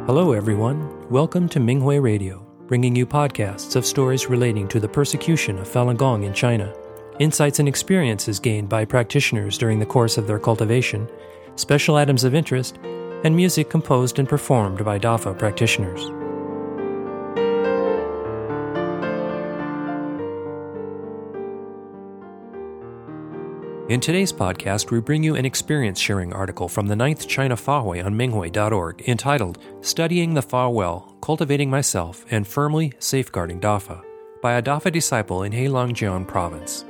Hello, everyone. Welcome to Minghui Radio, bringing you podcasts of stories relating to the persecution of Falun Gong in China, insights and experiences gained by practitioners during the course of their cultivation, special items of interest, and music composed and performed by DAFA practitioners. In today's podcast, we bring you an experience-sharing article from the 9th China Fahui on Minghui.org entitled Studying the Fa Well, Cultivating Myself, and Firmly Safeguarding DAFA by a DAFA disciple in Heilongjiang Province.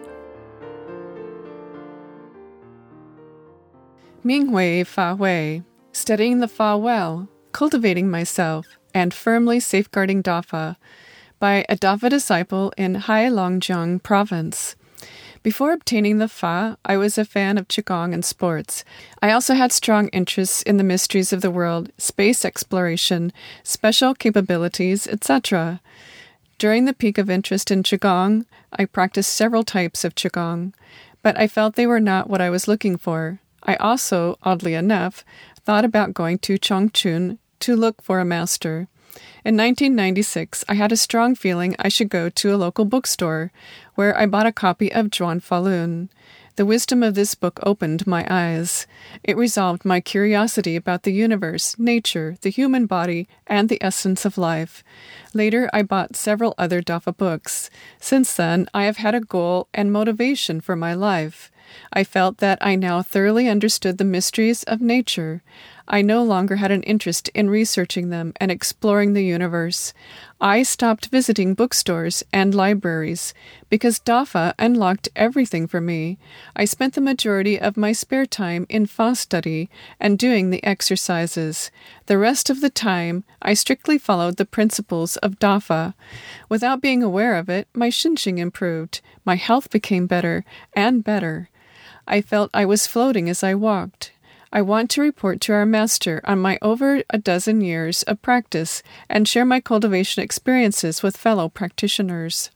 Minghui Fahui, Studying the Fa Well, Cultivating Myself, and Firmly Safeguarding DAFA by a DAFA disciple in Heilongjiang Province. Before obtaining the Fa, I was a fan of Qigong and sports. I also had strong interests in the mysteries of the world, space exploration, special capabilities, etc. During the peak of interest in Qigong, I practiced several types of Qigong, but I felt they were not what I was looking for. I also, oddly enough, thought about going to Chongqing to look for a master. In 1996, I had a strong feeling I should go to a local bookstore, where I bought a copy of Zhuan Falun. The wisdom of this book opened my eyes. It resolved my curiosity about the universe, nature, the human body, and the essence of life. Later, I bought several other DAFA books. Since then, I have had a goal and motivation for my life. I felt that I now thoroughly understood the mysteries of nature. I no longer had an interest in researching them and exploring the universe. I stopped visiting bookstores and libraries because DAFA unlocked everything for me. I spent the majority of my spare time in Fa study and doing the exercises. The rest of the time, I strictly followed the principles of DAFA. Without being aware of it, my Xinqing improved. My health became better and better. I felt I was floating as I walked. I want to report to our master on my over a dozen years of practice and share my cultivation experiences with fellow practitioners.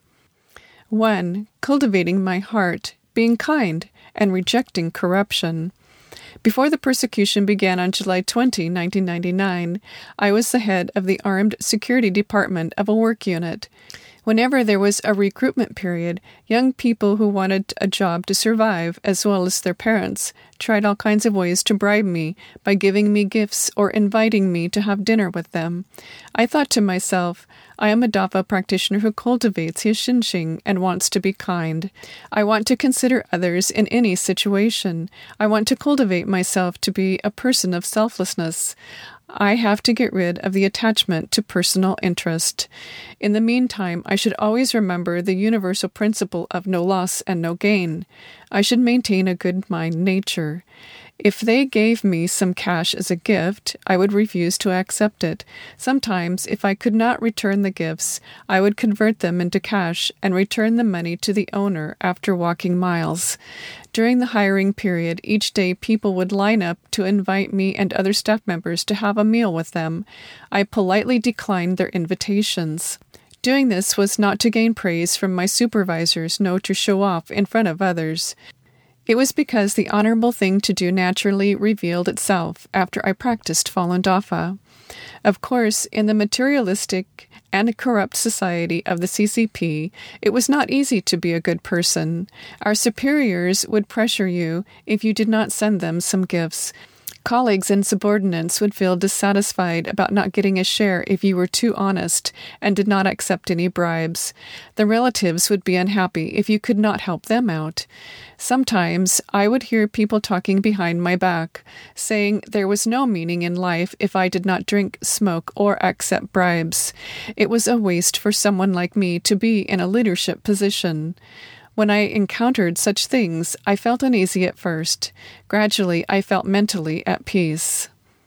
1. Cultivating my heart, being kind, and rejecting corruption. Before the persecution began on July 20, 1999, I was the head of the Armed Security Department of a work unit. Whenever there was a recruitment period, young people who wanted a job to survive, as well as their parents, tried all kinds of ways to bribe me by giving me gifts or inviting me to have dinner with them. I thought to myself, I am a DAFA practitioner who cultivates his Xinqing and wants to be kind. I want to consider others in any situation. I want to cultivate myself to be a person of selflessness. I have to get rid of the attachment to personal interest. In the meantime, I should always remember the universal principle of no loss and no gain. I should maintain a good mind nature. If they gave me some cash as a gift, I would refuse to accept it. Sometimes, if I could not return the gifts, I would convert them into cash and return the money to the owner after walking miles. During the hiring period, each day people would line up to invite me and other staff members to have a meal with them. I politely declined their invitations. Doing this was not to gain praise from my supervisors, nor to show off in front of others. It was because the honorable thing to do naturally revealed itself after I practiced Falun Dafa. Of course, in the materialistic and corrupt society of the CCP, it was not easy to be a good person. Our superiors would pressure you if you did not send them some gifts. Colleagues and subordinates would feel dissatisfied about not getting a share if you were too honest and did not accept any bribes. The relatives would be unhappy if you could not help them out. Sometimes I would hear people talking behind my back, saying there was no meaning in life if I did not drink, smoke, or accept bribes. It was a waste for someone like me to be in a leadership position. When I encountered such things, I felt uneasy at first. Gradually, I felt mentally at peace.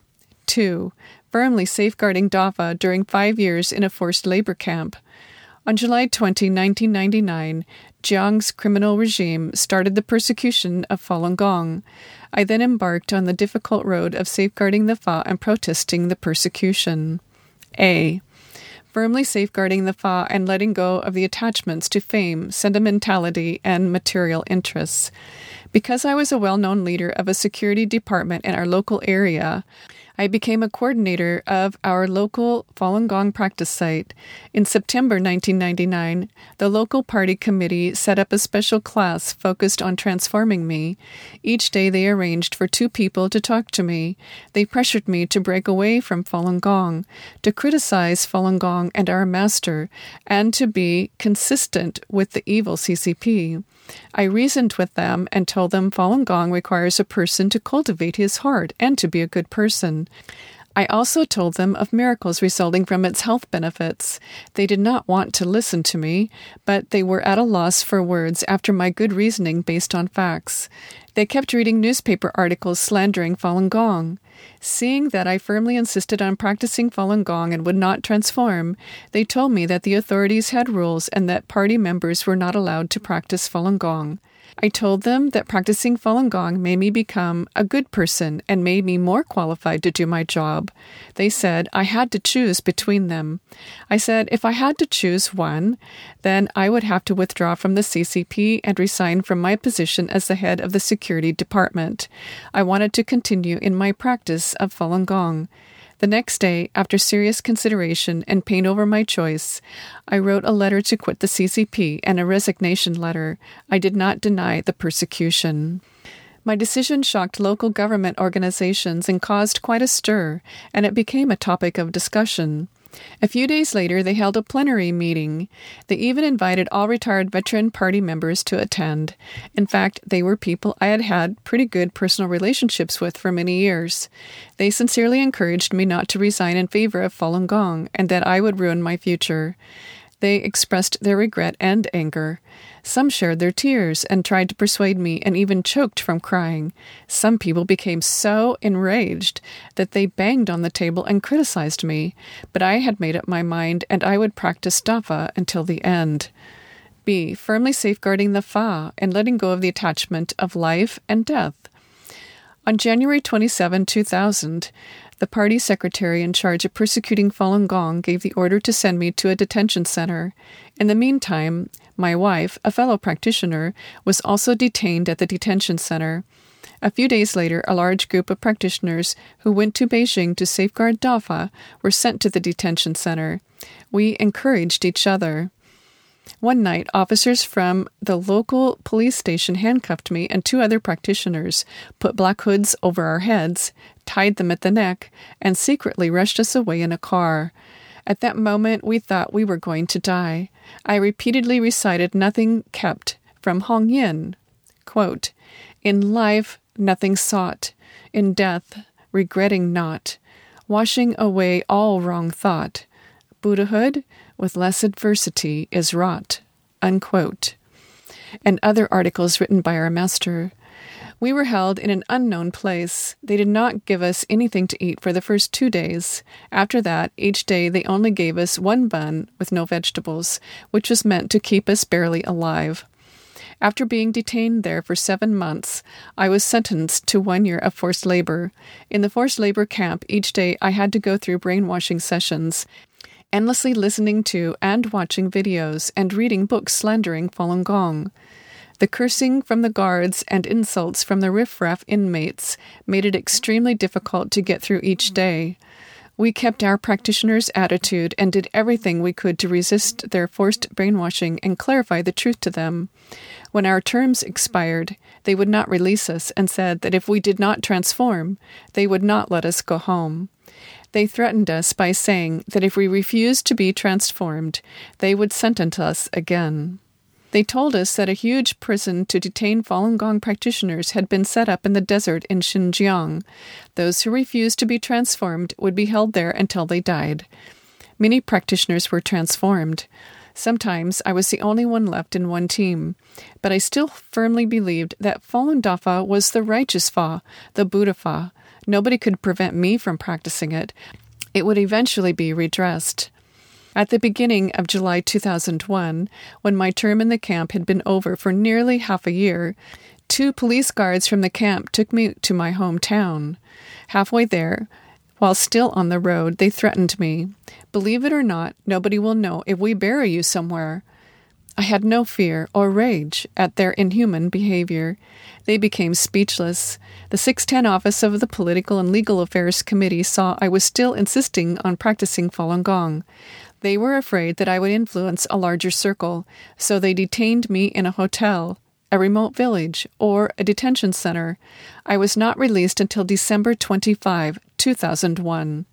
2. Firmly safeguarding DAFA during 5 years in a forced labor camp. On July 20, 1999, Jiang's criminal regime started the persecution of Falun Gong. I then embarked on the difficult road of safeguarding the Fa and protesting the persecution. A. Firmly safeguarding the Fa and letting go of the attachments to fame, sentimentality, and material interests. Because I was a well-known leader of a security department in our local area, I became a coordinator of our local Falun Gong practice site. In September 1999, the local party committee set up a special class focused on transforming me. Each day they arranged for 2 people to talk to me. They pressured me to break away from Falun Gong, to criticize Falun Gong and our master, and to be consistent with the evil CCP. I reasoned with them and told them Falun Gong requires a person to cultivate his heart and to be a good person. I also told them of miracles resulting from its health benefits. They did not want to listen to me, but they were at a loss for words after my good reasoning based on facts. They kept reading newspaper articles slandering Falun Gong. Seeing that I firmly insisted on practicing Falun Gong and would not transform, they told me that the authorities had rules and that party members were not allowed to practice Falun Gong. I told them that practicing Falun Gong made me become a good person and made me more qualified to do my job. They said I had to choose between them. I said if I had to choose one, then I would have to withdraw from the CCP and resign from my position as the head of the security department. I wanted to continue in my practice of Falun Gong. The next day, after serious consideration and pain over my choice, I wrote a letter to quit the CCP and a resignation letter. I did not deny the persecution. My decision shocked local government organizations and caused quite a stir, and it became a topic of discussion. A few days later, they held a plenary meeting. They even invited all retired veteran party members to attend. In fact, they were people I had had pretty good personal relationships with for many years. They sincerely encouraged me not to resign in favor of Falun Gong and that I would ruin my future. They expressed their regret and anger. Some shared their tears and tried to persuade me and even choked from crying. Some people became so enraged that they banged on the table and criticized me, but I had made up my mind and I would practice Dafa until the end. B. Firmly safeguarding the Fa and letting go of the attachment of life and death. On January 27, 2000, the party secretary in charge of persecuting Falun Gong gave the order to send me to a detention center. In the meantime, my wife, a fellow practitioner, was also detained at the detention center. A few days later, a large group of practitioners who went to Beijing to safeguard Dafa were sent to the detention center. We encouraged each other. One night, officers from the local police station handcuffed me and 2 other practitioners, put black hoods over our heads, tied them at the neck, and secretly rushed us away in a car. At that moment, we thought we were going to die. I repeatedly recited nothing kept from Hong Yin. Quote, "In life, nothing sought. In death, regretting not. Washing away all wrong thought. Buddhahood, with less adversity, is wrought." Unquote. And other articles written by our master. We were held in an unknown place. They did not give us anything to eat for the first 2 days. After that, each day they only gave us 1 bun with no vegetables, which was meant to keep us barely alive. After being detained there for 7 months, I was sentenced to 1 year of forced labor. In the forced labor camp, each day I had to go through brainwashing sessions, endlessly listening to and watching videos and reading books slandering Falun Gong. The cursing from the guards and insults from the riffraff inmates made it extremely difficult to get through each day. We kept our practitioners' attitude and did everything we could to resist their forced brainwashing and clarify the truth to them. When our terms expired, they would not release us and said that if we did not transform, they would not let us go home. They threatened us by saying that if we refused to be transformed, they would sentence us again. They told us that a huge prison to detain Falun Gong practitioners had been set up in the desert in Xinjiang. Those who refused to be transformed would be held there until they died. Many practitioners were transformed. Sometimes I was the only one left in one team, but I still firmly believed that Falun Dafa was the righteous Fa, the Buddha Fa. Nobody could prevent me from practicing it. It would eventually be redressed. At the beginning of July 2001, when my term in the camp had been over for nearly half a year, 2 police guards from the camp took me to my hometown. Halfway there, while still on the road, they threatened me. "Believe it or not, nobody will know if we bury you somewhere." I had no fear or rage at their inhuman behavior. They became speechless. The 610 office of the Political and Legal Affairs Committee saw I was still insisting on practicing Falun Gong. They were afraid that I would influence a larger circle, so they detained me in a hotel, a remote village, or a detention center. I was not released until December 25, 2001.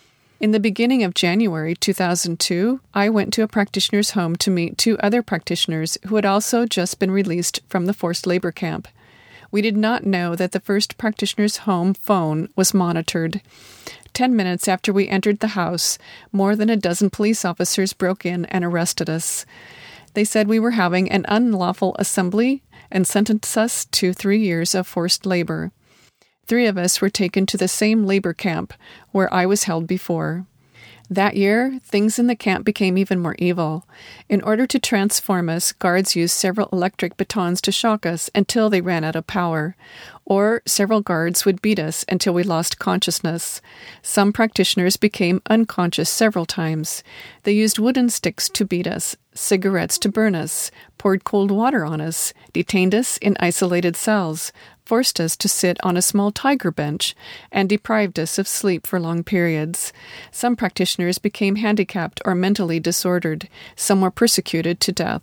In the beginning of January 2002, I went to a practitioner's home to meet 2 other practitioners who had also just been released from the forced labor camp. We did not know that the first practitioner's home phone was monitored. 10 minutes after we entered the house, more than a dozen police officers broke in and arrested us. They said we were having an unlawful assembly and sentenced us to 3 years of forced labor. 3 of us were taken to the same labor camp where I was held before. That year, things in the camp became even more evil. In order to transform us, guards used several electric batons to shock us until they ran out of power. Or several guards would beat us until we lost consciousness. Some practitioners became unconscious several times. They used wooden sticks to beat us, cigarettes to burn us, poured cold water on us, detained us in isolated cells, forced us to sit on a small tiger bench, and deprived us of sleep for long periods. Some practitioners became handicapped or mentally disordered. Some were persecuted to death.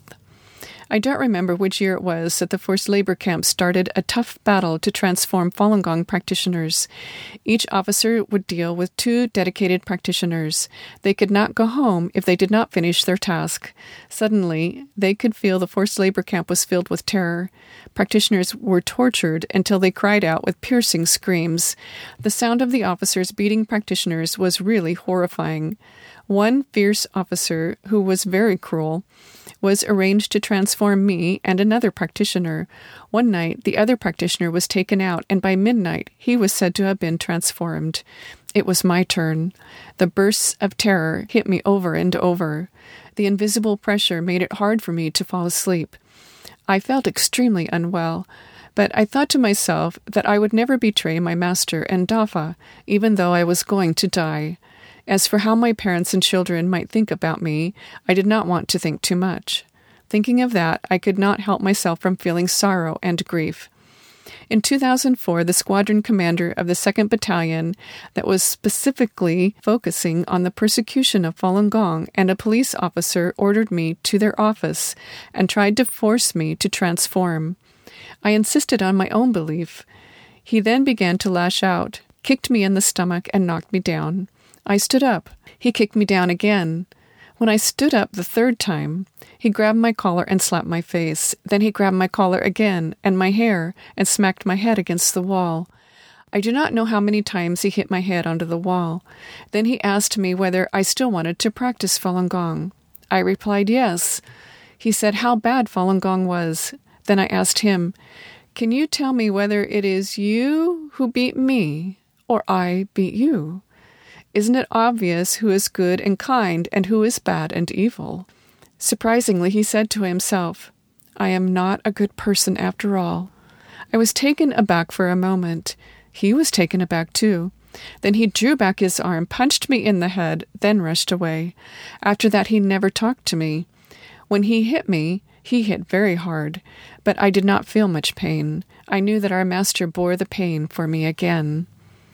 I don't remember which year it was that the forced labor camp started a tough battle to transform Falun Gong practitioners. Each officer would deal with 2 dedicated practitioners. They could not go home if they did not finish their task. Suddenly, they could feel the forced labor camp was filled with terror. Practitioners were tortured until they cried out with piercing screams. The sound of the officers beating practitioners was really horrifying. One fierce officer, who was very cruel, was arranged to transform me and another practitioner. One night, the other practitioner was taken out, and by midnight, he was said to have been transformed. It was my turn. The bursts of terror hit me over and over. The invisible pressure made it hard for me to fall asleep. I felt extremely unwell, but I thought to myself that I would never betray my master and Dafa, even though I was going to die. As for how my parents and children might think about me, I did not want to think too much. Thinking of that, I could not help myself from feeling sorrow and grief. In 2004, the squadron commander of the 2nd Battalion that was specifically focusing on the persecution of Falun Gong and a police officer ordered me to their office and tried to force me to transform. I insisted on my own belief. He then began to lash out, kicked me in the stomach, and knocked me down. I stood up. He kicked me down again. When I stood up the 3rd time, he grabbed my collar and slapped my face. Then he grabbed my collar again and my hair and smacked my head against the wall. I do not know how many times he hit my head onto the wall. Then he asked me whether I still wanted to practice Falun Gong. I replied yes. He said how bad Falun Gong was. Then I asked him, "Can you tell me whether it is you who beat me or I beat you? Isn't it obvious who is good and kind and who is bad and evil?" Surprisingly, he said to himself, "I am not a good person after all." I was taken aback for a moment. He was taken aback too. Then he drew back his arm, punched me in the head, then rushed away. After that, he never talked to me. When he hit me, he hit very hard, but I did not feel much pain. I knew that our master bore the pain for me again.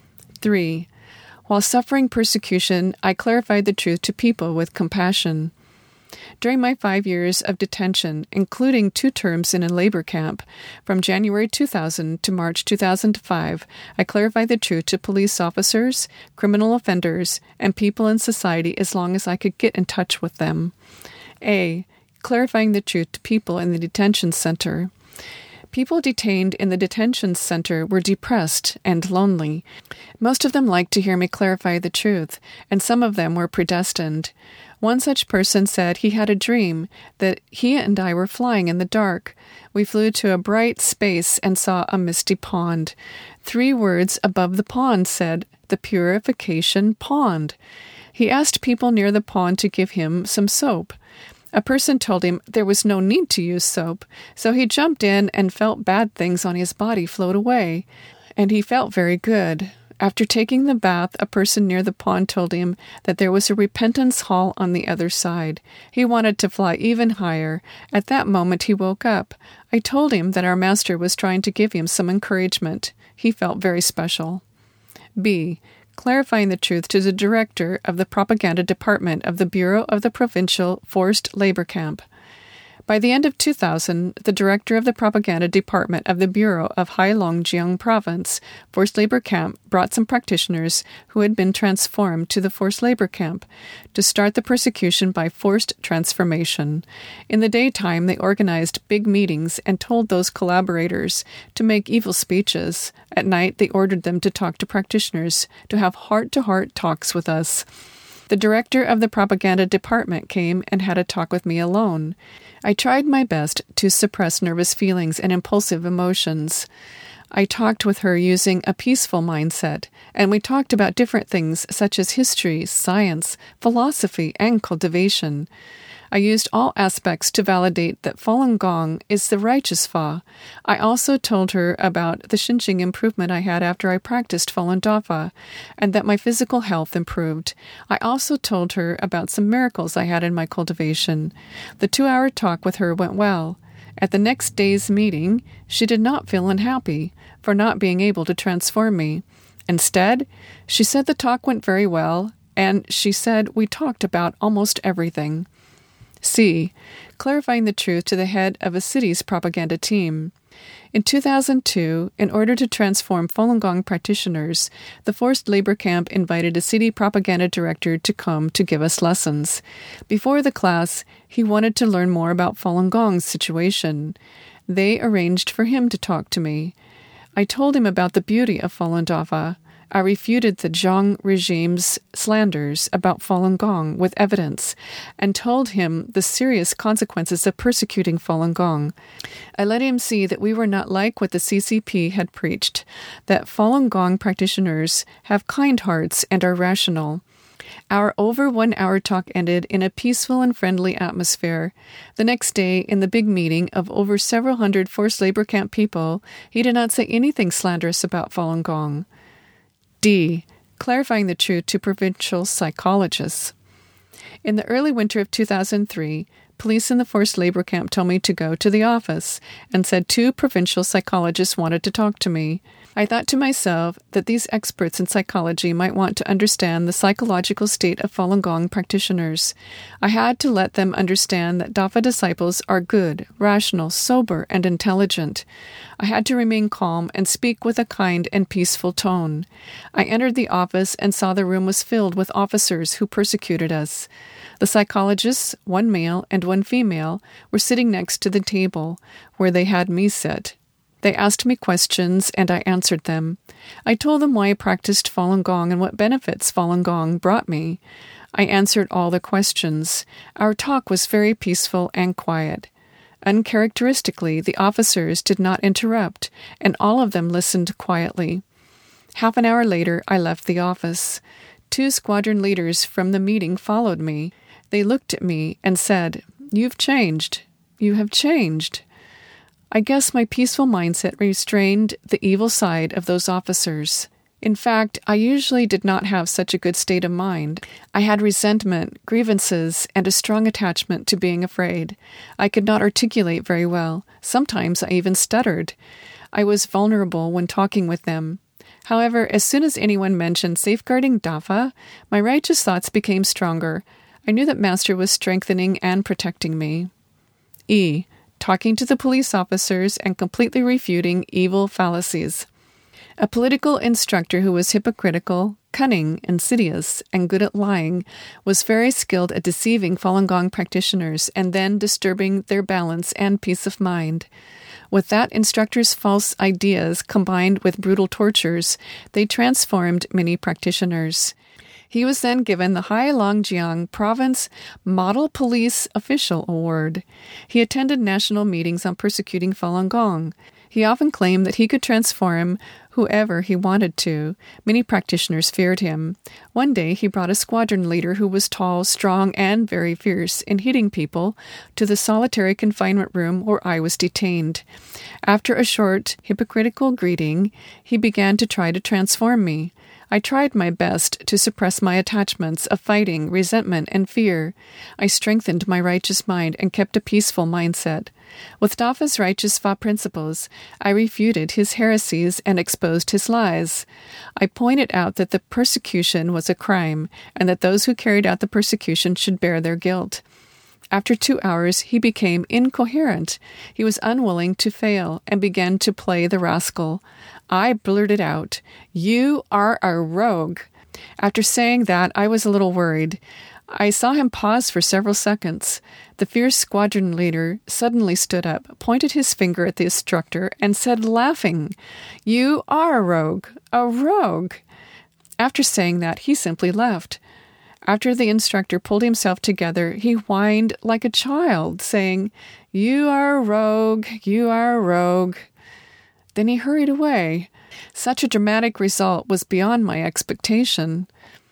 3. While suffering persecution, I clarified the truth to people with compassion. During my 5 years of detention, including 2 terms in a labor camp, from January 2000 to March 2005, I clarified the truth to police officers, criminal offenders, and people in society as long as I could get in touch with them. A. Clarifying the truth to people in the detention center. People detained in the detention center were depressed and lonely. Most of them liked to hear me clarify the truth, and some of them were predestined. One such person said he had a dream that he and I were flying in the dark. We flew to a bright space and saw a misty pond. 3 words above the pond said, "The Purification Pond." He asked people near the pond to give him some soap. A person told him there was no need to use soap, so he jumped in and felt bad things on his body float away, and he felt very good. After taking the bath, a person near the pond told him that there was a repentance hall on the other side. He wanted to fly even higher. At that moment, he woke up. I told him that our master was trying to give him some encouragement. He felt very special. B. Clarifying the truth to the director of the propaganda department of the Bureau of the Provincial Forced Labor Camp. By the end of 2000, the director of the propaganda department of the Bureau of Heilongjiang Province Forced Labor Camp brought some practitioners who had been transformed to the forced labor camp to start the persecution by forced transformation. In the daytime, they organized big meetings and told those collaborators to make evil speeches. At night, they ordered them to talk to practitioners, to have heart-to-heart talks with us. The director of the propaganda department came and had a talk with me alone. I tried my best to suppress nervous feelings and impulsive emotions. I talked with her using a peaceful mindset, and we talked about different things such as history, science, philosophy, and cultivation. I used all aspects to validate that Falun Gong is the righteous Fa. I also told her about the Xinjing improvement I had after I practiced Falun Dafa, and that my physical health improved. I also told her about some miracles I had in my cultivation. The 2-hour talk with her went well. At the next day's meeting, she did not feel unhappy for not being able to transform me. Instead, she said the talk went very well, and she said we talked about almost everything. C. Clarifying the truth to the head of a city's propaganda team. In 2002, in order to transform Falun Gong practitioners, the forced labor camp invited a city propaganda director to come to give us lessons. Before the class, he wanted to learn more about Falun Gong's situation. They arranged for him to talk to me. I told him about the beauty of Falun Dafa. I refuted the Zhang regime's slanders about Falun Gong with evidence and told him the serious consequences of persecuting Falun Gong. I let him see that we were not like what the CCP had preached, that Falun Gong practitioners have kind hearts and are rational. Our over 1-hour talk ended in a peaceful and friendly atmosphere. The next day, in the big meeting of over several hundred forced labor camp people, he did not say anything slanderous about Falun Gong. D. Clarifying the truth to provincial psychologists. In the early winter of 2003, police in the forced labor camp told me to go to the office and said 2 provincial psychologists wanted to talk to me. I thought to myself that these experts in psychology might want to understand the psychological state of Falun Gong practitioners. I had to let them understand that Dafa disciples are good, rational, sober, and intelligent. I had to remain calm and speak with a kind and peaceful tone. I entered the office and saw the room was filled with officers who persecuted us. The psychologists, 1 male and 1 female, were sitting next to the table where they had me sit. They asked me questions, and I answered them. I told them why I practiced Falun Gong and what benefits Falun Gong brought me. I answered all the questions. Our talk was very peaceful and quiet. Uncharacteristically, the officers did not interrupt, and all of them listened quietly. Half an hour later, I left the office. 2 squadron leaders from the meeting followed me. They looked at me and said, "You've changed. You have changed." I guess my peaceful mindset restrained the evil side of those officers. In fact, I usually did not have such a good state of mind. I had resentment, grievances, and a strong attachment to being afraid. I could not articulate very well. Sometimes I even stuttered. I was vulnerable when talking with them. However, as soon as anyone mentioned safeguarding Dafa, my righteous thoughts became stronger. I knew that Master was strengthening and protecting me. E. Talking to the police officers and completely refuting evil fallacies. A political instructor who was hypocritical, cunning, insidious, and good at lying was very skilled at deceiving Falun Gong practitioners and then disturbing their balance and peace of mind. With that instructor's false ideas combined with brutal tortures, they transformed many practitioners. He was then given the Heilongjiang Province Model Police Official Award. He attended national meetings on persecuting Falun Gong. He often claimed that he could transform whoever he wanted to. Many practitioners feared him. One day he brought a squadron leader who was tall, strong, and very fierce in hitting people to the solitary confinement room where I was detained. After a short, hypocritical greeting, he began to try to transform me. I tried my best to suppress my attachments of fighting, resentment, and fear. I strengthened my righteous mind and kept a peaceful mindset. With Dafa's righteous Fa principles, I refuted his heresies and exposed his lies. I pointed out that the persecution was a crime and that those who carried out the persecution should bear their guilt. After 2 hours, he became incoherent. He was unwilling to fail and began to play the rascal. I blurted out, "You are a rogue." After saying that, I was a little worried. I saw him pause for several seconds. The fierce squadron leader suddenly stood up, pointed his finger at the instructor, and said, laughing, "You are a rogue, a rogue." After saying that, he simply left. After the instructor pulled himself together, he whined like a child, saying, "You are a rogue, you are a rogue." Then he hurried away. Such a dramatic result was beyond my expectation.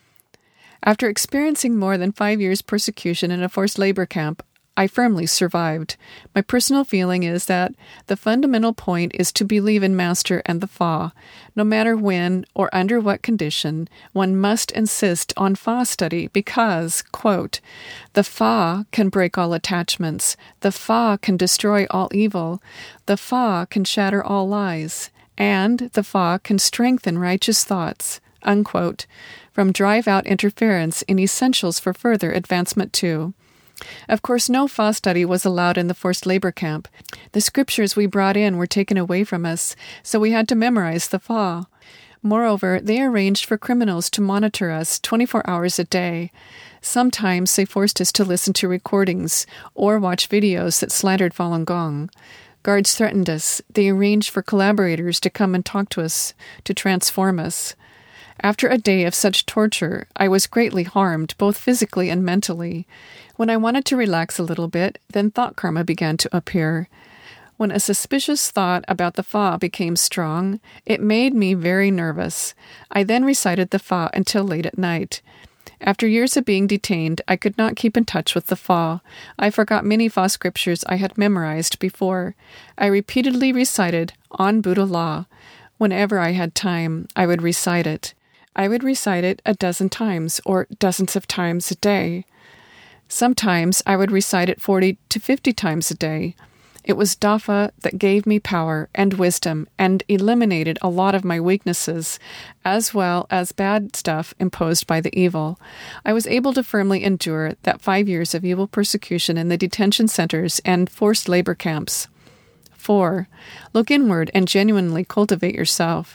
After experiencing more than 5 years' persecution in a forced labor camp, I firmly survived. My personal feeling is that the fundamental point is to believe in Master and the Fa. No matter when or under what condition, one must insist on Fa study because, quote, "The Fa can break all attachments. The Fa can destroy all evil. The Fa can shatter all lies. And the Fa can strengthen righteous thoughts," unquote, from Drive Out Interference in Essentials for Further Advancement 2. Of course, no Fa study was allowed in the forced labor camp. The scriptures we brought in were taken away from us, so we had to memorize the Fa. Moreover, they arranged for criminals to monitor us 24 hours a day. Sometimes they forced us to listen to recordings or watch videos that slandered Falun Gong. Guards threatened us. They arranged for collaborators to come and talk to us, to transform us. After a day of such torture, I was greatly harmed, both physically and mentally. When I wanted to relax a little bit, then thought karma began to appear. When a suspicious thought about the Fa became strong, it made me very nervous. I then recited the Fa until late at night. After years of being detained, I could not keep in touch with the Fa. I forgot many Fa scriptures I had memorized before. I repeatedly recited On Buddha Law. Whenever I had time, I would recite it. I would recite it a dozen times or dozens of times a day. Sometimes I would recite it 40 to 50 times a day. It was Dafa that gave me power and wisdom and eliminated a lot of my weaknesses, as well as bad stuff imposed by the evil. I was able to firmly endure that 5 years of evil persecution in the detention centers and forced labor camps. 4. Look inward and genuinely cultivate yourself.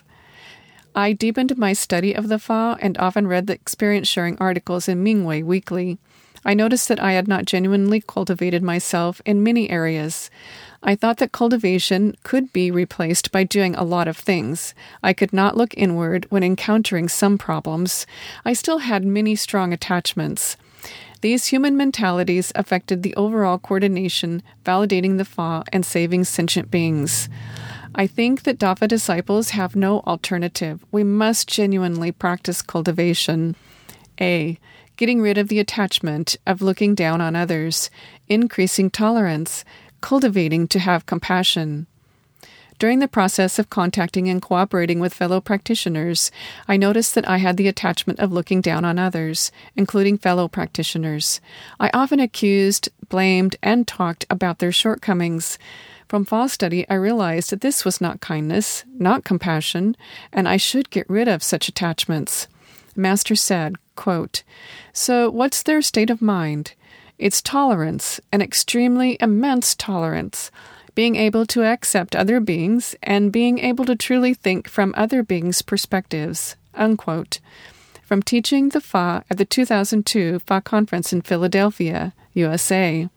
I deepened my study of the Fa and often read the experience-sharing articles in Minghui weekly. I noticed that I had not genuinely cultivated myself in many areas. I thought that cultivation could be replaced by doing a lot of things. I could not look inward when encountering some problems. I still had many strong attachments. These human mentalities affected the overall coordination, validating the Fa and saving sentient beings. I think that Dafa disciples have no alternative. We must genuinely practice cultivation. A. Getting rid of the attachment of looking down on others, increasing tolerance, cultivating to have compassion. During the process of contacting and cooperating with fellow practitioners, I noticed that I had the attachment of looking down on others, including fellow practitioners. I often accused, blamed, and talked about their shortcomings. From Fa study, I realized that this was not kindness, not compassion, and I should get rid of such attachments. Master said, quote, "So what's their state of mind? It's tolerance, an extremely immense tolerance, being able to accept other beings and being able to truly think from other beings' perspectives," unquote. From teaching the Fa at the 2002 Fa Conference in Philadelphia, USA.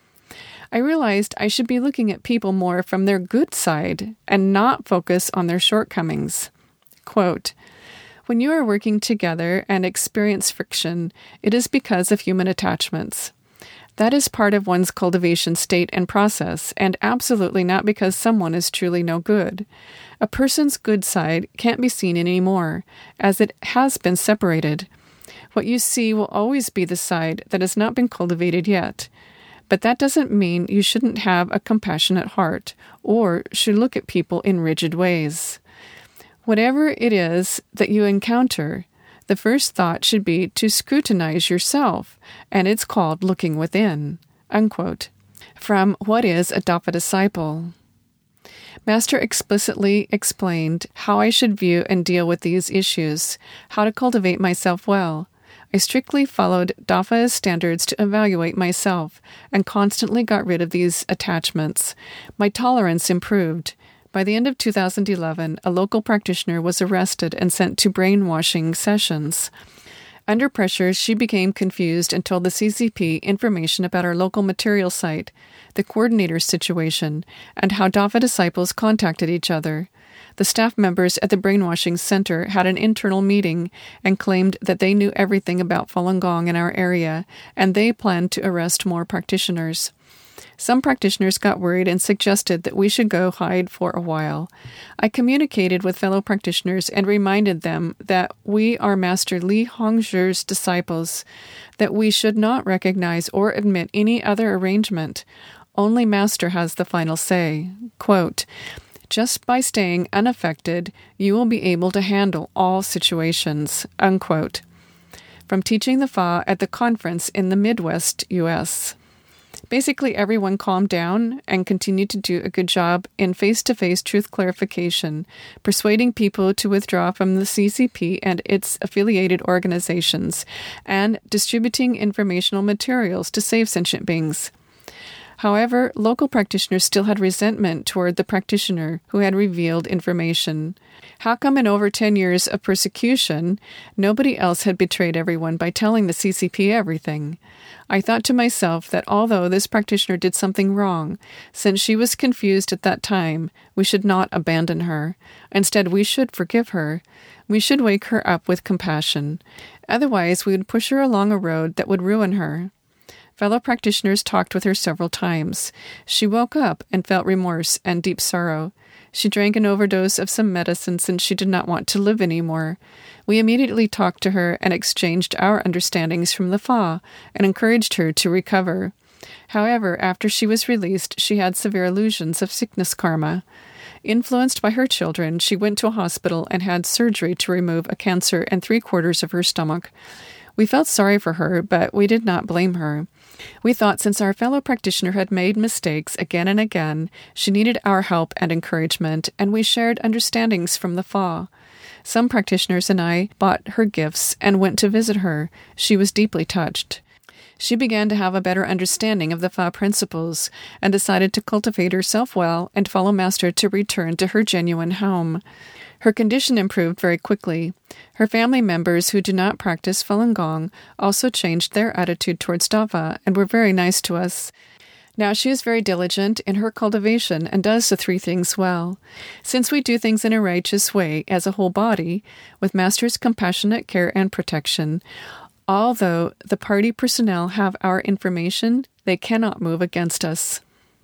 I realized I should be looking at people more from their good side and not focus on their shortcomings. Quote, "When you are working together and experience friction, it is because of human attachments. That is part of one's cultivation state and process, and absolutely not because someone is truly no good. A person's good side can't be seen anymore, as it has been separated. What you see will always be the side that has not been cultivated yet. But that doesn't mean you shouldn't have a compassionate heart, or should look at people in rigid ways. Whatever it is that you encounter, the first thought should be to scrutinize yourself, and it's called looking within." Unquote. From What is a Dafa Disciple? Master explicitly explained how I should view and deal with these issues, how to cultivate myself well. I strictly followed Dafa's standards to evaluate myself and constantly got rid of these attachments. My tolerance improved. By the end of 2011, a local practitioner was arrested and sent to brainwashing sessions. Under pressure, she became confused and told the CCP information about our local material site, the coordinator situation, and how Dafa disciples contacted each other. The staff members at the brainwashing center had an internal meeting and claimed that they knew everything about Falun Gong in our area, and they planned to arrest more practitioners. Some practitioners got worried and suggested that we should go hide for a while. I communicated with fellow practitioners and reminded them that we are Master Li Hongzhi's disciples, that we should not recognize or admit any other arrangement. Only Master has the final say. Quote, "Just by staying unaffected, you will be able to handle all situations." Unquote. From Teaching the Fa at the conference in the Midwest, U.S. Basically, everyone calmed down and continued to do a good job in face-to-face truth clarification, persuading people to withdraw from the CCP and its affiliated organizations, and distributing informational materials to save sentient beings. However, local practitioners still had resentment toward the practitioner who had revealed information. How come in over 10 years of persecution, nobody else had betrayed everyone by telling the CCP everything? I thought to myself that although this practitioner did something wrong, since she was confused at that time, we should not abandon her. Instead, we should forgive her. We should wake her up with compassion. Otherwise, we would push her along a road that would ruin her. Fellow practitioners talked with her several times. She woke up and felt remorse and deep sorrow. She drank an overdose of some medicine since she did not want to live anymore. We immediately talked to her and exchanged our understandings from the Fa and encouraged her to recover. However, after she was released, she had severe illusions of sickness karma. Influenced by her children, she went to a hospital and had surgery to remove a cancer in 3/4 of her stomach. We felt sorry for her, but we did not blame her. We thought since our fellow practitioner had made mistakes again and again, she needed our help and encouragement, and we shared understandings from the Fa. Some practitioners and I bought her gifts and went to visit her. She was deeply touched. She began to have a better understanding of the Fa principles and decided to cultivate herself well and follow Master to return to her genuine home. Her condition improved very quickly. Her family members who do not practice Falun Gong also changed their attitude towards Dafa and were very nice to us. Now she is very diligent in her cultivation and does the 3 things well. Since we do things in a righteous way as a whole body, with Master's compassionate care and protection, although the party personnel have our information, they cannot move against us.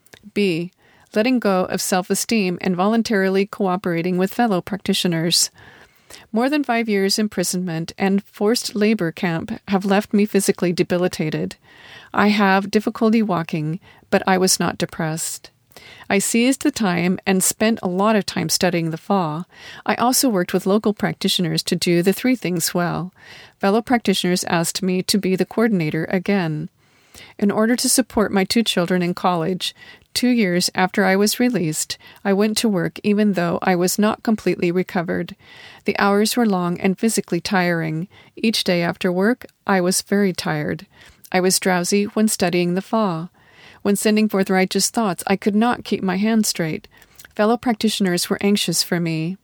B. Letting go of self-esteem and voluntarily cooperating with fellow practitioners. More than 5 years imprisonment and forced labor camp have left me physically debilitated. I have difficulty walking, but I was not depressed. I seized the time and spent a lot of time studying the Fa. I also worked with local practitioners to do the 3 things well. Fellow practitioners asked me to be the coordinator again. In order to support my 2 children in college, 2 years after I was released, I went to work even though I was not completely recovered. The hours were long and physically tiring. Each day after work, I was very tired. I was drowsy when studying the Fa. When sending forth righteous thoughts, I could not keep my hand straight. Fellow practitioners were anxious for me.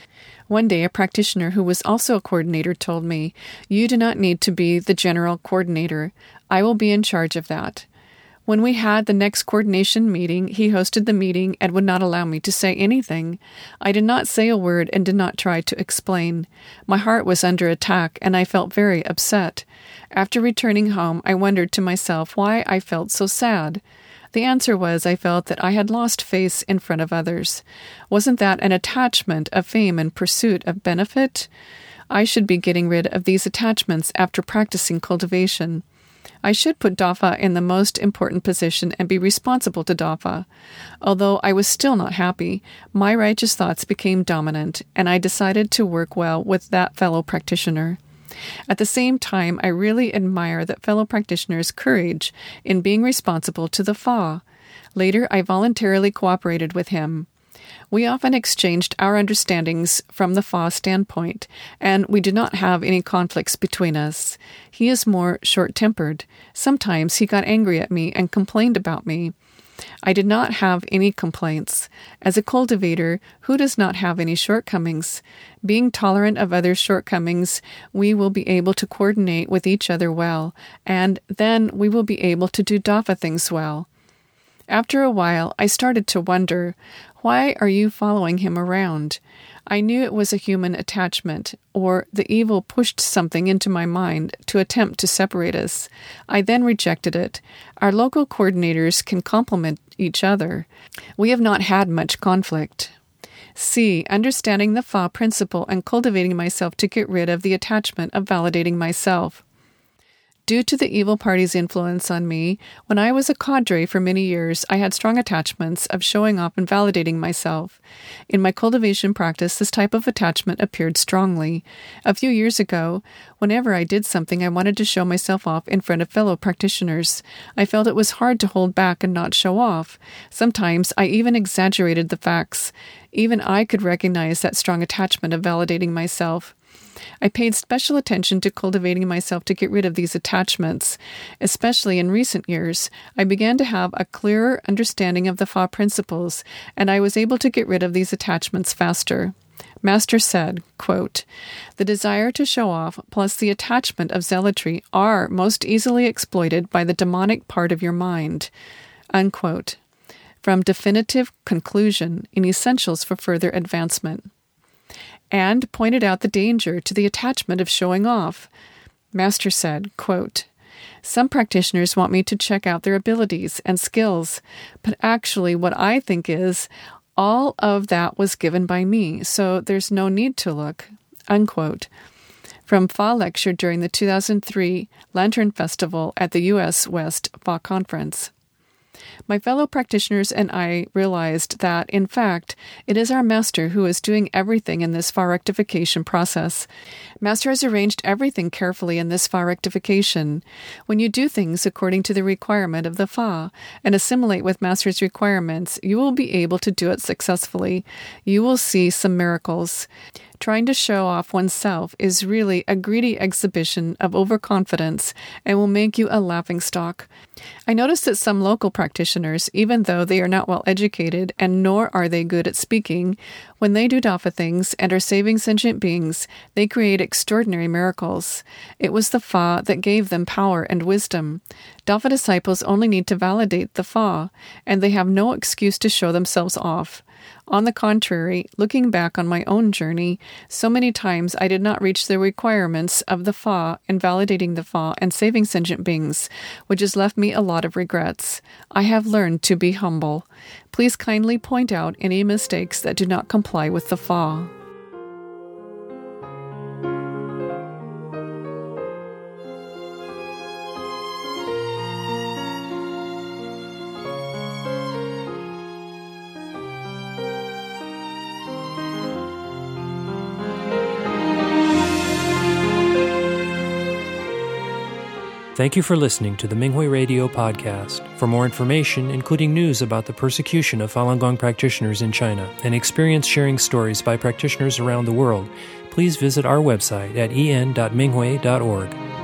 One day, a practitioner who was also a coordinator told me, "You do not need to be the general coordinator. I will be in charge of that." When we had the next coordination meeting, he hosted the meeting and would not allow me to say anything. I did not say a word and did not try to explain. My heart was under attack, and I felt very upset. After returning home, I wondered to myself why I felt so sad. The answer was I felt that I had lost face in front of others. Wasn't that an attachment of fame and pursuit of benefit? I should be getting rid of these attachments after practicing cultivation. I should put Dafa in the most important position and be responsible to Dafa. Although I was still not happy, my righteous thoughts became dominant, and I decided to work well with that fellow practitioner. At the same time, I really admire that fellow practitioner's courage in being responsible to the Fa. Later, I voluntarily cooperated with him. We often exchanged our understandings from the Fa standpoint, and we did not have any conflicts between us. He is more short-tempered. Sometimes he got angry at me and complained about me. I did not have any complaints. As a cultivator, who does not have any shortcomings? Being tolerant of others' shortcomings, we will be able to coordinate with each other well, and then we will be able to do Dafa things well. After a while, I started to wonder, why are you following him around? I knew it was a human attachment, or the evil pushed something into my mind to attempt to separate us. I then rejected it. Our local coordinators can complement each other. We have not had much conflict. C. Understanding the Fa principle and cultivating myself to get rid of the attachment of validating myself. Due to the evil party's influence on me, when I was a cadre for many years, I had strong attachments of showing off and validating myself. In my cultivation practice, this type of attachment appeared strongly. A few years ago, whenever I did something, I wanted to show myself off in front of fellow practitioners. I felt it was hard to hold back and not show off. Sometimes I even exaggerated the facts. Even I could recognize that strong attachment of validating myself. I paid special attention to cultivating myself to get rid of these attachments. Especially in recent years, I began to have a clearer understanding of the Fa principles, and I was able to get rid of these attachments faster. Master said, quote, "The desire to show off plus the attachment of zealotry are most easily exploited by the demonic part of your mind." Unquote. From Definitive Conclusion in Essentials for Further Advancement. And pointed out the danger to the attachment of showing off. Master said, quote, "Some practitioners want me to check out their abilities and skills, but actually what I think is, all of that was given by me, so there's no need to look." Unquote. From Fa lecture during the 2003 Lantern Festival at the U.S. West Fa Conference. My fellow practitioners and I realized that, in fact, it is our Master who is doing everything in this Fa rectification process. Master has arranged everything carefully in this Fa rectification. When you do things according to the requirement of the Fa and assimilate with Master's requirements, you will be able to do it successfully. You will see some miracles. Trying to show off oneself is really a greedy exhibition of overconfidence and will make you a laughingstock. I noticed that some local practitioners, even though they are not well educated and nor are they good at speaking, when they do Dafa things and are saving sentient beings, they create extraordinary miracles. It was the Fa that gave them power and wisdom. Dafa disciples only need to validate the Fa, and they have no excuse to show themselves off. On the contrary, looking back on my own journey, so many times I did not reach the requirements of the Fa in validating the Fa and saving sentient beings, which has left me a lot of regrets. I have learned to be humble. Please kindly point out any mistakes that do not comply with the Fa. Thank you for listening to the Minghui Radio podcast. For more information, including news about the persecution of Falun Gong practitioners in China and experience-sharing stories by practitioners around the world, please visit our website at en.minghui.org.